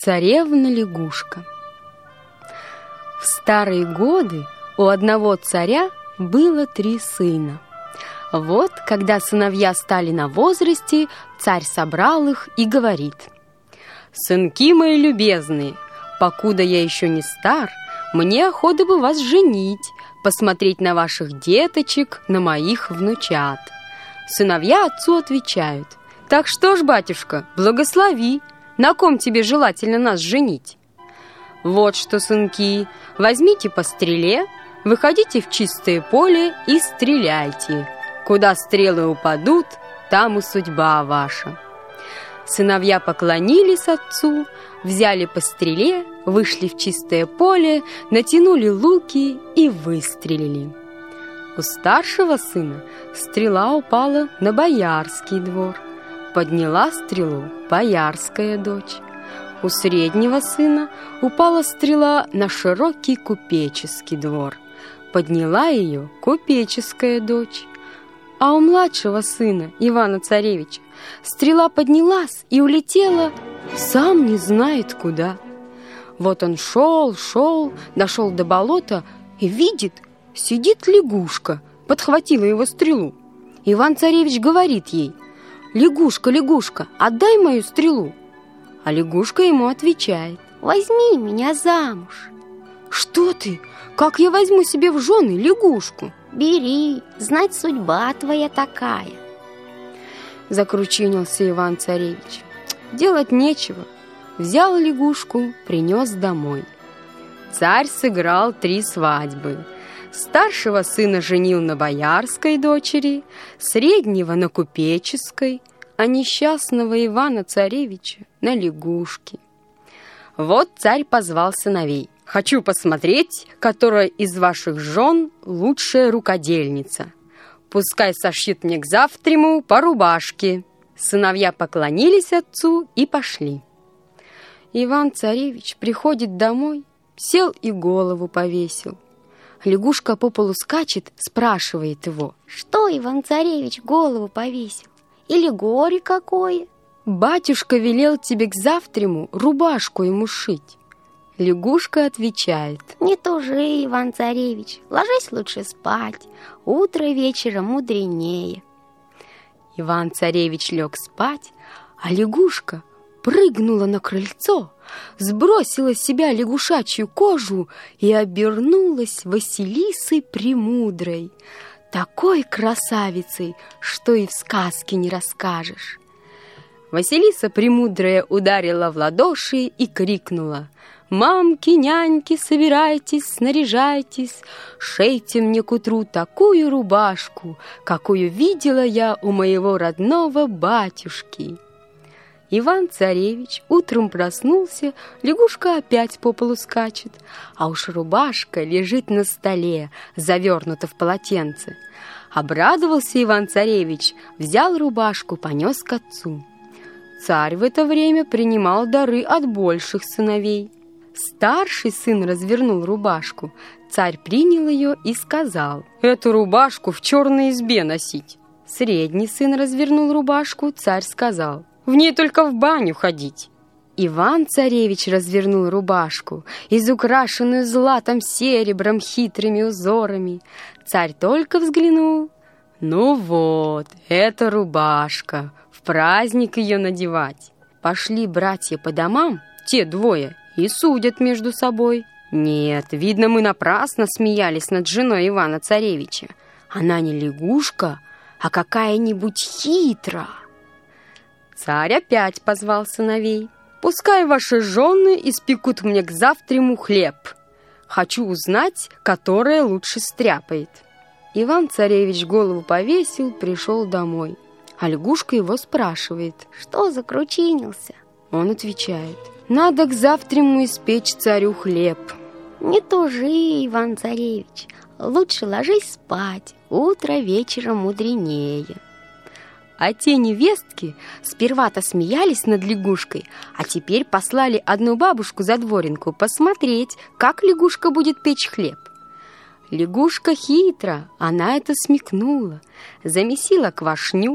Царевна-лягушка. В старые годы у одного царя было 3 сына. Вот, когда сыновья стали на возрасте, царь собрал их и говорит: «Сынки мои любезные, покуда я еще не стар, мне охота бы вас женить, посмотреть на ваших деточек, на моих внучат». Сыновья отцу отвечают: «Так что ж, батюшка, благослови, на ком тебе желательно нас женить?» «Вот что, сынки, возьмите по стреле, выходите в чистое поле и стреляйте. Куда стрелы упадут, там и судьба ваша». Сыновья поклонились отцу, взяли по стреле, вышли в чистое поле, натянули луки и выстрелили. У старшего сына стрела упала на боярский двор. Подняла стрелу боярская дочь. У среднего сына упала стрела на широкий купеческий двор. Подняла ее купеческая дочь. А у младшего сына, Ивана-Царевича, стрела поднялась и улетела сам не знает куда. Вот он шел, дошел до болота и видит, сидит лягушка, подхватила его стрелу. Иван-Царевич говорит ей: «Лягушка, лягушка, отдай мою стрелу». А лягушка ему отвечает: «Возьми меня замуж». «Что ты? Как я возьму себе в жены лягушку?» «Бери, знать, судьба твоя такая». Закручинился Иван-Царевич. Делать нечего. Взял лягушку, принес домой. Царь сыграл 3 свадьбы. Старшего сына женил на боярской дочери, среднего на купеческой, а несчастного Ивана-Царевича на лягушке. Вот царь позвал сыновей: «Хочу посмотреть, которая из ваших жен лучшая рукодельница. Пускай сошьют мне к завтраму по рубашке». Сыновья поклонились отцу и пошли. Иван-Царевич приходит домой, сел и голову повесил. Лягушка по полу скачет, спрашивает его: «Что, Иван-Царевич, голову повесил? Или горе какое?» «Батюшка велел тебе к завтраму рубашку ему шить». Лягушка отвечает: «Не тужи, Иван-Царевич, ложись лучше спать, утро вечера мудренее». Иван-Царевич лег спать, а лягушка прыгнула на крыльцо, сбросила с себя лягушачью кожу и обернулась Василисой Премудрой, такой красавицей, что и в сказке не расскажешь. Василиса Премудрая ударила в ладоши и крикнула: «Мамки, няньки, собирайтесь, снаряжайтесь, шейте мне к утру такую рубашку, какую видела я у моего родного батюшки». Иван-Царевич утром проснулся, лягушка опять по полу скачет, а уж рубашка лежит на столе, завернута в полотенце. Обрадовался Иван-Царевич, взял рубашку, понес к отцу. Царь в это время принимал дары от больших сыновей. Старший сын развернул рубашку. Царь принял ее и сказал: «Эту рубашку в черной избе носить». Средний сын развернул рубашку. Царь сказал: «В ней только в баню ходить». Иван-Царевич развернул рубашку, изукрашенную златом, серебром, хитрыми узорами. Царь только взглянул: «Ну вот, это рубашка, в праздник ее надевать». Пошли братья по домам, те двое, и судят между собой. Нет, видно, мы напрасно смеялись над женой Ивана-Царевича. Она не лягушка, а какая-нибудь хитра. Царь опять позвал сыновей: «Пускай ваши жены испекут мне к завтраму хлеб. Хочу узнать, которая лучше стряпает». Иван-Царевич голову повесил, пришел домой. А лягушка его спрашивает: «Что закручинился?» Он отвечает: «Надо к завтраму испечь царю хлеб». «Не тужи, Иван-Царевич, лучше ложись спать, утро вечера мудренее». А те невестки сперва-то смеялись над лягушкой, а теперь послали одну бабушку за дворенку посмотреть, как лягушка будет печь хлеб. Лягушка хитра, она это смекнула, замесила квашню,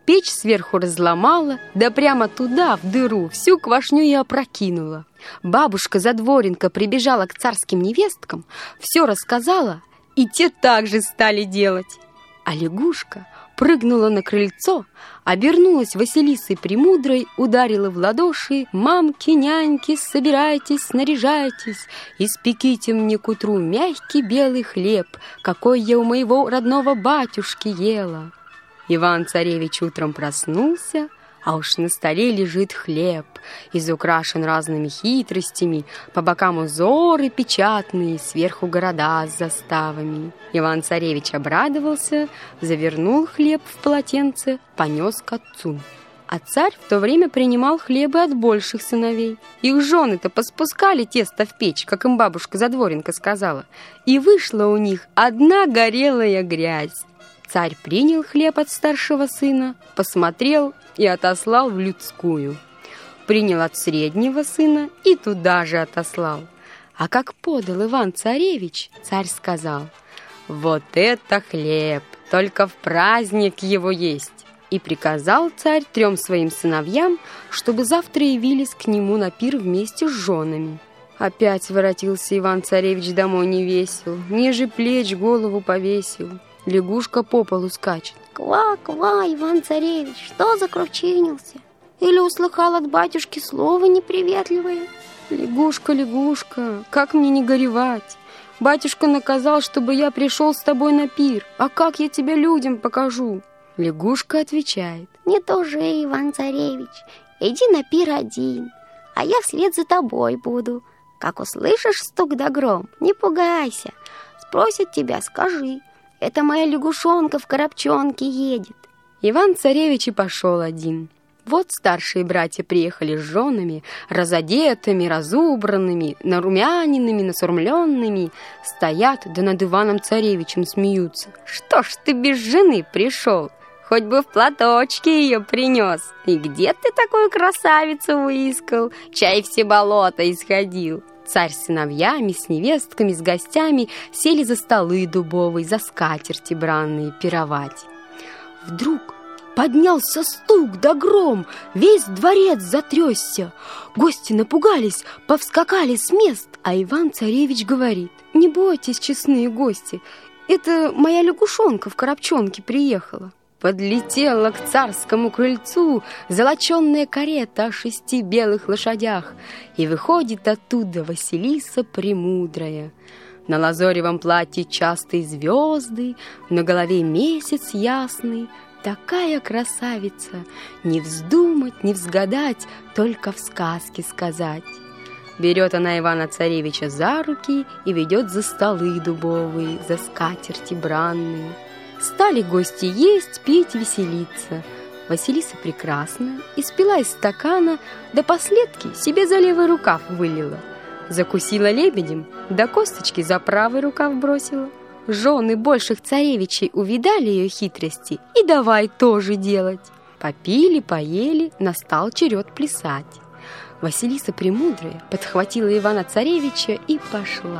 печь сверху разломала, да прямо туда, в дыру, всю квашню и опрокинула. Бабушка-задворенка прибежала к царским невесткам, все рассказала, и те также стали делать. А лягушка прыгнула на крыльцо, обернулась Василисой Премудрой, ударила в ладоши: «Мамки, няньки, собирайтесь, снаряжайтесь, испеките мне к утру мягкий белый хлеб, какой я у моего родного батюшки ела». Иван-царевич утром проснулся, а уж на столе лежит хлеб, изукрашен разными хитростями, по бокам узоры печатные, сверху города с заставами. Иван-царевич обрадовался, завернул хлеб в полотенце, понес к отцу. А царь в то время принимал хлебы от больших сыновей. Их жены-то поспускали тесто в печь, как им бабушка-задворенка сказала, и вышла у них одна горелая грязь. Царь принял хлеб от старшего сына, посмотрел и отослал в людскую. Принял от среднего сына и туда же отослал. А как подал Иван-царевич, царь сказал: «Вот это хлеб! Только в праздник его есть!» И приказал царь 3 своим сыновьям, чтобы завтра явились к нему на пир вместе с женами. Опять воротился Иван-царевич домой невесел, ниже плеч голову повесил. Лягушка по полу скачет. Ква, ква, Иван-царевич, что закручинился? Или услыхал от батюшки слово неприветливое? Лягушка, лягушка, как мне не горевать? Батюшка наказал, чтобы я пришел с тобой на пир. А как я тебя людям покажу? Лягушка отвечает: не тужи, Иван-царевич, иди на пир один, а я вслед за тобой буду. Как услышишь стук да гром, не пугайся. Спросят тебя, скажи: это моя лягушонка в коробчонке едет. Иван-царевич и пошел один. Вот старшие братья приехали с женами, разодетыми, разубранными, нарумяненными, насурмленными. Стоят, да над Иваном-царевичем смеются. «Что ж ты без жены пришел? Хоть бы в платочке ее принес. И где ты такую красавицу выискал? Чай все болота исходил». Царь с сыновьями, с невестками, с гостями сели за столы дубовые, за скатерти бранные пировать. Вдруг поднялся стук да гром, весь дворец затрясся. Гости напугались, повскакали с мест, а Иван-царевич говорит: не бойтесь, честные гости, это моя лягушонка в коробчонке приехала. Подлетела к царскому крыльцу золоченная карета о 6 белых лошадях, и выходит оттуда Василиса Премудрая. На лазоревом платье частые звезды, на голове месяц ясный. Такая красавица, не вздумать, не взгадать, только в сказке сказать. Берет она Ивана-царевича за руки и ведет за столы дубовые, за скатерти бранные. Стали гости есть, пить, веселиться. Василиса прекрасная испила из стакана, да последки себе за левый рукав вылила. Закусила лебедем, да косточки за правый рукав бросила. Жены больших царевичей увидали ее хитрости и давай тоже делать. Попили, поели, настал черед плясать. Василиса Премудрая подхватила Ивана-царевича и пошла.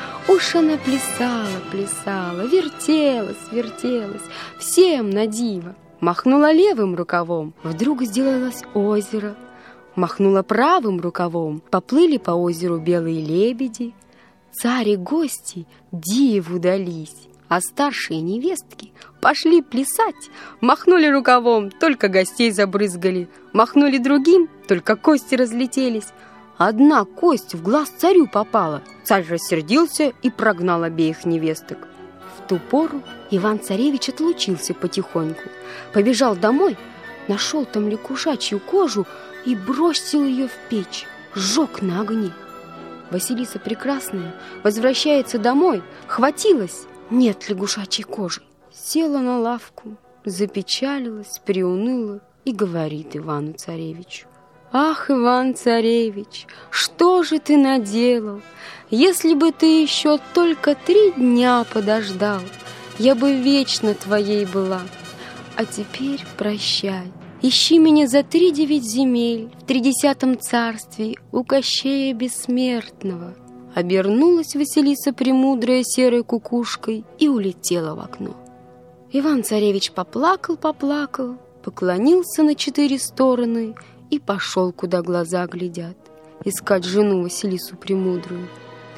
Уж она плясала, плясала, вертелась, вертелась, всем на диво. Махнула левым рукавом, вдруг сделалось озеро. Махнула правым рукавом, поплыли по озеру белые лебеди. Царь и гости диву дались, а старшие невестки пошли плясать. Махнули рукавом, только гостей забрызгали. Махнули другим, только кости разлетелись. Одна кость в глаз царю попала. Царь рассердился и прогнал обеих невесток. В ту пору Иван-царевич отлучился потихоньку, побежал домой, нашел там лягушачью кожу и бросил ее в печь, сжег на огне. Василиса прекрасная возвращается домой, хватилась, нет лягушачьей кожи. Села на лавку, запечалилась, приуныла и говорит Ивану-царевичу: «Ах, Иван-царевич, что же ты наделал? Если бы ты еще только 3 дня подождал, я бы вечно твоей была. А теперь прощай, ищи меня за 3-9 земель в 30 царстве у Кощея Бессмертного». Обернулась Василиса Премудрая серой кукушкой и улетела в окно. Иван-царевич поплакал, поклонился на 4 стороны и пошел, куда глаза глядят, искать жену Василису Премудрую.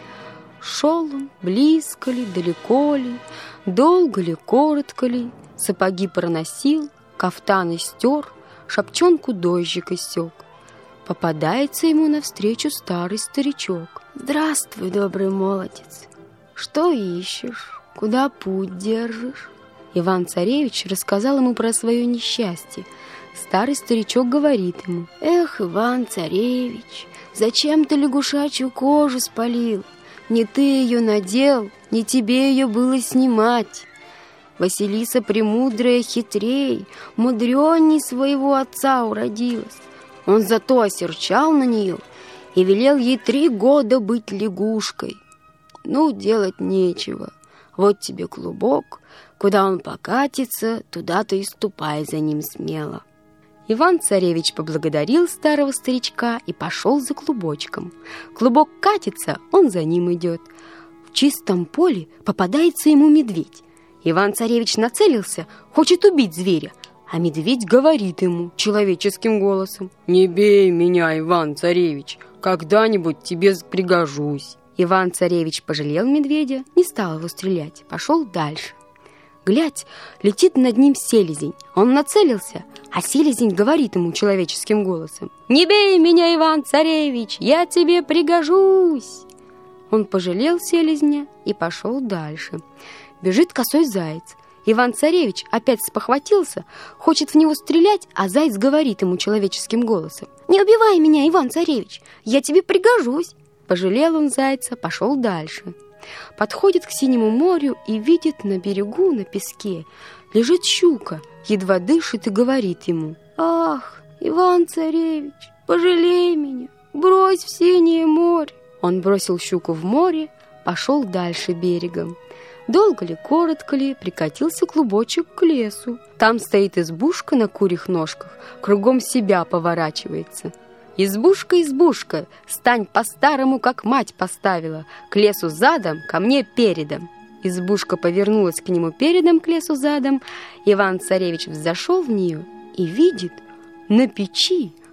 Шел он, близко ли, далеко ли, долго ли, коротко ли, сапоги проносил, кафтан стер, шапчонку дождик иссек. Попадается ему навстречу старый старичок. «Здравствуй, добрый молодец! Что ищешь? Куда путь держишь?» Иван-царевич рассказал ему про свое несчастье. Старый старичок говорит ему: «Эх, Иван-царевич, зачем ты лягушачью кожу спалил? Не ты ее надел, не тебе ее было снимать. Василиса Премудрая хитрей, мудреней своего отца уродилась. Он зато осерчал на нее и велел ей 3 года быть лягушкой. Ну, делать нечего. Вот тебе клубок, куда он покатится, туда-то и ступай за ним смело». Иван-царевич поблагодарил старого старичка и пошел за клубочком. Клубок катится, он за ним идет. В чистом поле попадается ему медведь. Иван-царевич нацелился, хочет убить зверя, а медведь говорит ему человеческим голосом: «Не бей меня, Иван-царевич, когда-нибудь тебе пригожусь». Иван-царевич пожалел медведя, не стал его стрелять, пошел дальше. Глядь, летит над ним селезень. Он нацелился, а селезень говорит ему человеческим голосом: «Не бей меня, Иван-царевич, я тебе пригожусь». Он пожалел селезня и пошел дальше. Бежит косой заяц. Иван-царевич опять спохватился, хочет в него стрелять, а заяц говорит ему человеческим голосом: «Не убивай меня, Иван-царевич, я тебе пригожусь». Пожалел он зайца, пошел дальше. Подходит к синему морю и видит на берегу, на песке, лежит щука, едва дышит и говорит ему: «Ах, Иван-царевич, пожалей меня, брось в синее море». Он бросил щуку в море, пошел дальше берегом. Долго ли, коротко ли, прикатился клубочек к лесу. Там стоит избушка на курьих ножках, кругом себя поворачивается. «Избушка, избушка, стань по-старому, как мать поставила, к лесу задом, ко мне передом». Избушка повернулась к нему передом, к лесу задом. Иван-царевич взошел в нее и видит, на печи